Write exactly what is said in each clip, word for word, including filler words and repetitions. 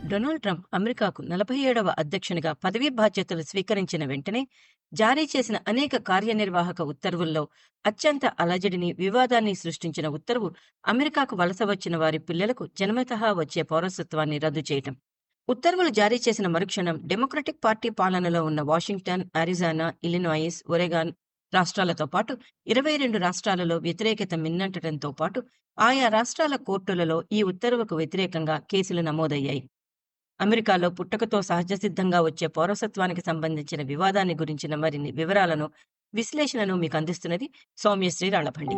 Donald Trump అమెరికాకు నలభై ఏడవ అధ్యక్షునిగా పదవీ బాధ్యతలు స్వీకరించిన వెంటనే జారీ చేసిన అనేక కార్యనిర్వాహక ఉత్తర్వుల్లో అత్యంత అలజడిని, వివాదాన్ని సృష్టించిన ఉత్తర్వు అమెరికాకు వలస వచ్చిన వారి పిల్లలకు జన్మతహా వచ్చే పౌరసత్వాన్ని రద్దు చేయటం. ఉత్తర్వులు జారీ చేసిన మరుక్షణం డెమోక్రటిక్ పార్టీ పాలనలో ఉన్న వాషింగ్టన్, అరిజానా, ఇలినాయిస్, ఒరెగాన్ రాష్ట్రాలతో పాటు ఇరవై రెండు రాష్ట్రాలలో వ్యతిరేకత మిన్నంటడంతో పాటు ఆయా రాష్ట్రాల కోర్టులలో ఈ ఉత్తర్వుకు వ్యతిరేకంగా కేసులు నమోదయ్యాయి. అమెరికాలో పుట్టుకతో సహజసిద్ధంగా వచ్చే పౌరసత్వానికి సంబంధించిన వివాదాన్ని గురించిన మరిన్ని వివరాలను, విశ్లేషణను మీకు అందిస్తున్నది సౌమ్యశ్రీ రాళ్లబండి.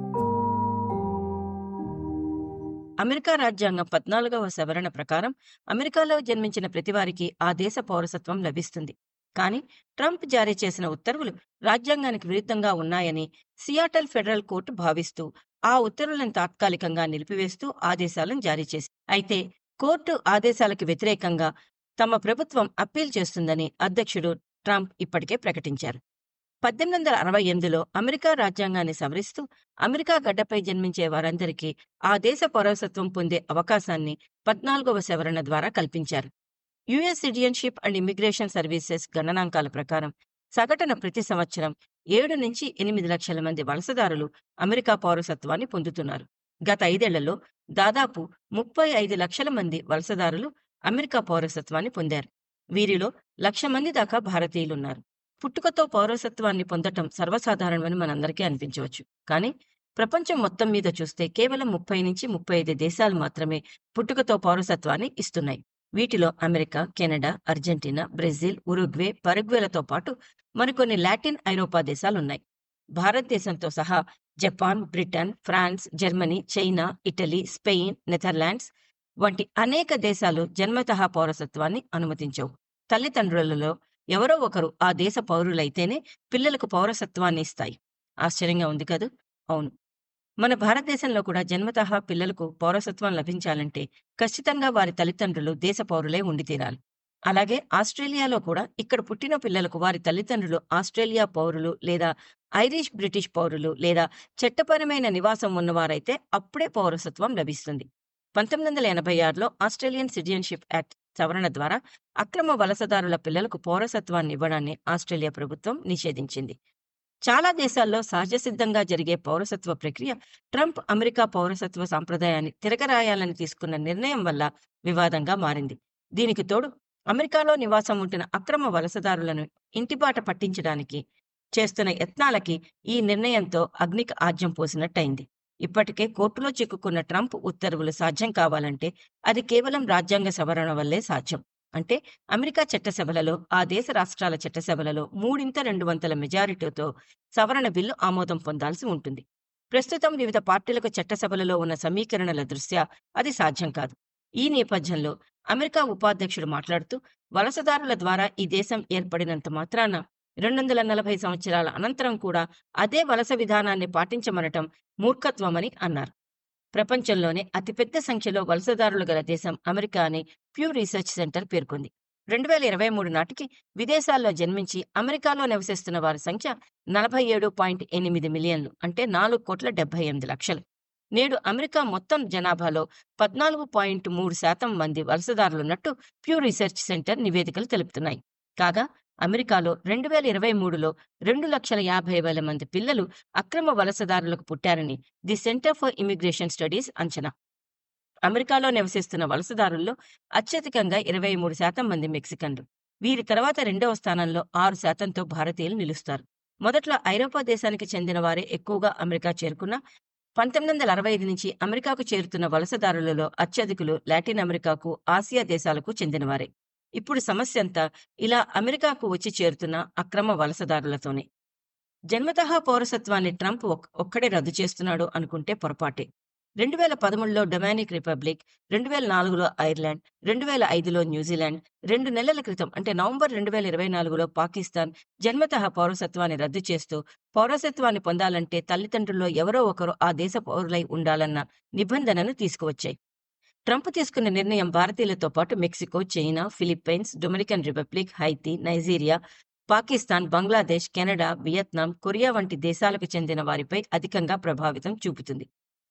అమెరికా రాజ్యాంగం పద్నాలుగవ సవరణ ప్రకారం అమెరికాలో జన్మించిన ప్రతివారికి ఆ దేశ పౌరసత్వం లభిస్తుంది. కానీ ట్రంప్ జారీ చేసిన ఉత్తర్వులు రాజ్యాంగానికి విరుద్ధంగా ఉన్నాయని సియాటల్ ఫెడరల్ కోర్టు భావిస్తూ ఆ ఉత్తర్వులను తాత్కాలికంగా నిలిపివేస్తూ ఆదేశాలను జారీ చేసింది. అయితే కోర్టు ఆదేశాలకు వ్యతిరేకంగా తమ ప్రభుత్వం అప్పీల్ చేస్తుందని అధ్యక్షుడు ట్రంప్ ఇప్పటికే ప్రకటించారు. పద్దెనిమిది వందల అరవై ఎనిమిదిలో అమెరికా రాజ్యాంగాన్ని సవరిస్తూ అమెరికా గడ్డపై జన్మించే వారందరికీ ఆ దేశ పౌరసత్వం పొందే అవకాశాన్ని పద్నాలుగవ సవరణ ద్వారా కల్పించారు. US citizenship and immigration services గణనాంకాల ప్రకారం సగటున ప్రతి సంవత్సరం ఏడు నుంచి ఎనిమిది లక్షల మంది వలసదారులు అమెరికా పౌరసత్వాన్ని పొందుతున్నారు. గత ఐదేళ్లలో దాదాపు ముప్పై ఐదు లక్షల మంది వలసదారులు అమెరికా పౌరసత్వాన్ని పొందారు. వీరిలో లక్ష మంది దాకా భారతీయులున్నారు. పుట్టుకతో పౌరసత్వాన్ని పొందటం సర్వసాధారణమని మనందరికీ అనిపించవచ్చు. కానీ ప్రపంచం మొత్తం మీద చూస్తే కేవలం ముప్పై నుంచి ముప్పై ఐదు దేశాలు మాత్రమే పుట్టుకతో పౌరసత్వాన్ని ఇస్తున్నాయి. వీటిలో America, Canada, Argentina, Brazil, Uruguay, పరగ్వేలతో పాటు మరికొన్ని లాటిన్ ఐరోపా దేశాలున్నాయి. భారతదేశంతో సహా Japan, Britain, France, Germany, China, Italy, Spain, Netherlands వంటి అనేక దేశాలు జన్మతహా పౌరసత్వాన్ని అనుమతించవు. తల్లిదండ్రులలో ఎవరో ఒకరు ఆ దేశ పౌరులైతేనే పిల్లలకు పౌరసత్వాన్ని ఇస్తాయి. ఆశ్చర్యంగా ఉంది కదూ? అవును. మన భారతదేశంలో కూడా జన్మతహా పిల్లలకు పౌరసత్వం లభించాలంటే ఖచ్చితంగా వారి తల్లిదండ్రులు దేశ పౌరులే ఉండి తీరాలి. అలాగే ఆస్ట్రేలియాలో కూడా ఇక్కడ పుట్టిన పిల్లలకు వారి తల్లిదండ్రులు ఆస్ట్రేలియా పౌరులు లేదా ఐరిష్ బ్రిటిష్ పౌరులు లేదా చట్టపరమైన నివాసం ఉన్నవారైతే అప్పుడే పౌరసత్వం లభిస్తుంది. పంతొమ్మిది వందల ఎనభై ఆరులో ఆస్ట్రేలియన్ సిటిజన్షిప్ యాక్ట్ సవరణ ద్వారా అక్రమ వలసదారుల పిల్లలకు పౌరసత్వాన్ని ఇవ్వడాన్ని ఆస్ట్రేలియా ప్రభుత్వం నిషేధించింది. చాలా దేశాల్లో సహజసిద్ధంగా జరిగే పౌరసత్వ ప్రక్రియ ట్రంప్ అమెరికా పౌరసత్వ సంప్రదాయాన్ని తిరగరాయాలని తీసుకున్న నిర్ణయం వల్ల వివాదంగా మారింది. దీనికి తోడు అమెరికాలో నివాసం ఉంటున్న అక్రమ వలసదారులను ఇంటిబాట పట్టించడానికి చేస్తున్న యత్నాలకి ఈ నిర్ణయంతో అగ్నికి ఆజ్యం పోసినట్టయింది. ఇప్పటికే కోర్టులో చిక్కుకున్న ట్రంప్ ఉత్తర్వులు సాధ్యం కావాలంటే అది కేవలం రాజ్యాంగ సవరణ వల్లే సాధ్యం. అంటే అమెరికా చట్టసభలలో, ఆ దేశ రాష్ట్రాల చట్టసభలలో మూడింట రెండు వంతుల మెజారిటీతో సవరణ బిల్లు ఆమోదం పొందాల్సి ఉంటుంది. ప్రస్తుతం వివిధ పార్టీలకు చట్టసభలలో ఉన్న సమీకరణల దృష్ట్యా అది సాధ్యం కాదు. ఈ నేపథ్యంలో అమెరికా ఉపాధ్యక్షుడు మాట్లాడుతూ వలసదారుల ద్వారా ఈ దేశం ఏర్పడినంత మాత్రాన రెండు వందల నలభై సంవత్సరాల అనంతరం కూడా అదే వలస విధానాన్ని పాటించమనటం మూర్ఖత్వమని అన్నారు. ప్రపంచంలోనే అతిపెద్ద సంఖ్యలో వలసదారులు గల దేశం అమెరికా అని ప్యూ రీసెర్చ్ సెంటర్ పేర్కొంది. రెండు వేల ఇరవై మూడు నాటికి విదేశాల్లో జన్మించి అమెరికాలో నివసిస్తున్న వారి సంఖ్య నలభై ఏడు పాయింట్ ఎనిమిది మిలియన్లు, అంటే నాలుగు కోట్ల డెబ్బై ఎనిమిది లక్షలు. నేడు అమెరికా మొత్తం జనాభాలో పద్నాలుగు పాయింట్ మూడు శాతం మంది వలసదారులున్నట్టు ప్యూ రీసెర్చ్ సెంటర్ నివేదికలు తెలుపుతున్నాయి. కాగా అమెరికాలో రెండు వేల ఇరవై మూడులో రెండు లక్షల యాభై వేల మంది పిల్లలు అక్రమ వలసదారులకు పుట్టారని the centre for immigration studies అంచనా. అమెరికాలో నివసిస్తున్న వలసదారుల్లో అత్యధికంగా ఇరవై మూడు శాతం మంది మెక్సికన్లు. వీరి తర్వాత రెండవ స్థానంలో ఆరు శాతంతో భారతీయులు నిలుస్తారు. మొదట్లో ఐరోపా దేశానికి చెందిన వారే ఎక్కువగా అమెరికా చేరుకున్న పంతొమ్మిది వందల అరవై ఐదు నుంచి అమెరికాకు చేరుతున్న వలసదారులలో అత్యధికులు లాటిన్ అమెరికాకు, ఆసియా దేశాలకు చెందినవారే. ఇప్పుడు సమస్య అంతా ఇలా అమెరికాకు వచ్చి చేరుతున్న అక్రమ వలసదారులతోనే. జన్మతహా పౌరసత్వాన్ని ట్రంప్ ఒక్కడే రద్దు చేస్తున్నాడు అనుకుంటే పొరపాటే. రెండు వేల పదమూడులో డొమినిక్ రిపబ్లిక్, రెండు వేల నాలుగులో ఐర్లాండ్, రెండు వేల ఐదులో న్యూజిలాండ్, రెండు నెలల క్రితం అంటే నవంబర్ రెండు వేల ఇరవై నాలుగులో పాకిస్తాన్ జన్మతహా పౌరసత్వాన్ని రద్దు చేస్తూ పౌరసత్వాన్ని పొందాలంటే తల్లిదండ్రుల్లో ఎవరో ఒకరు ఆ దేశ పౌరులై ఉండాలన్న నిబంధనను తీసుకువచ్చాయి. ట్రంప్ తీసుకున్న నిర్ణయం భారతీయులతో పాటు Mexico, China, Philippines, Dominican Republic, Haiti, Nigeria, Pakistan, Bangladesh, Canada, Vietnam, Korea వంటి దేశాలకు చెందిన వారిపై అధికంగా ప్రభావితం చూపుతుంది.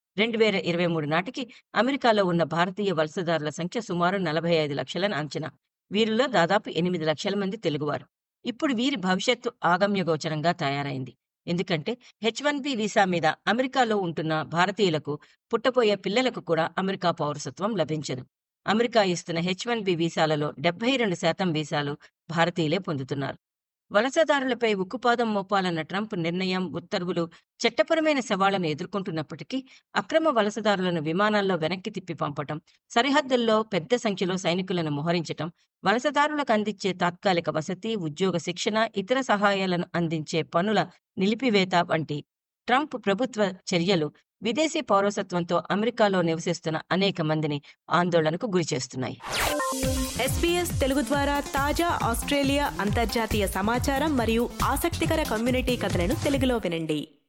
రెండు వేల ఇరవై మూడు నాటికి అమెరికాలో ఉన్న భారతీయ వలసదారుల సంఖ్య సుమారు నలభై ఐదు లక్షలని అంచనా. వీరిలో దాదాపు ఎనిమిది లక్షల మంది తెలుగువారు. ఇప్పుడు వీరి భవిష్యత్తు ఆగమ్యగోచరంగా తయారైంది. ఎందుకంటే హెచ్ వన్ బి వీసా మీద అమెరికాలో ఉంటున్న భారతీయులకు పుట్టబోయే పిల్లలకు కూడా అమెరికా పౌరసత్వం లభించదు. అమెరికా ఇస్తున్న హెచ్ వన్ బి వీసాలలో డెబ్బై రెండు శాతం వీసాలు భారతీయులే పొందుతున్నారు. వలసదారులపై ఉక్కుపాదం మోపాలన్న ట్రంప్ నిర్ణయం, ఉత్తర్వులు చట్టపరమైన సవాళ్లను ఎదుర్కొంటున్నప్పటికీ అక్రమ వలసదారులను విమానాల్లో వెనక్కి తిప్పి పంపటం, సరిహద్దుల్లో పెద్ద సంఖ్యలో సైనికులను మోహరించటం, వలసదారులకు అందించే తాత్కాలిక వసతి, ఉద్యోగ శిక్షణ, ఇతర సహాయాలను అందించే పనుల నిలిపివేత వంటి ట్రంప్ ప్రభుత్వ చర్యలు విదేశీ పౌరసత్వంతో అమెరికాలో నివసిస్తున్న అనేక మందిని ఆందోళనకు గురిచేస్తున్నాయి. ఎస్బీఎస్ తెలుగు ద్వారా తాజా ఆస్ట్రేలియా అంతర్జాతీయ సమాచారం మరియు ఆసక్తికర కమ్యూనిటీ కథలను తెలుగులో వినండి.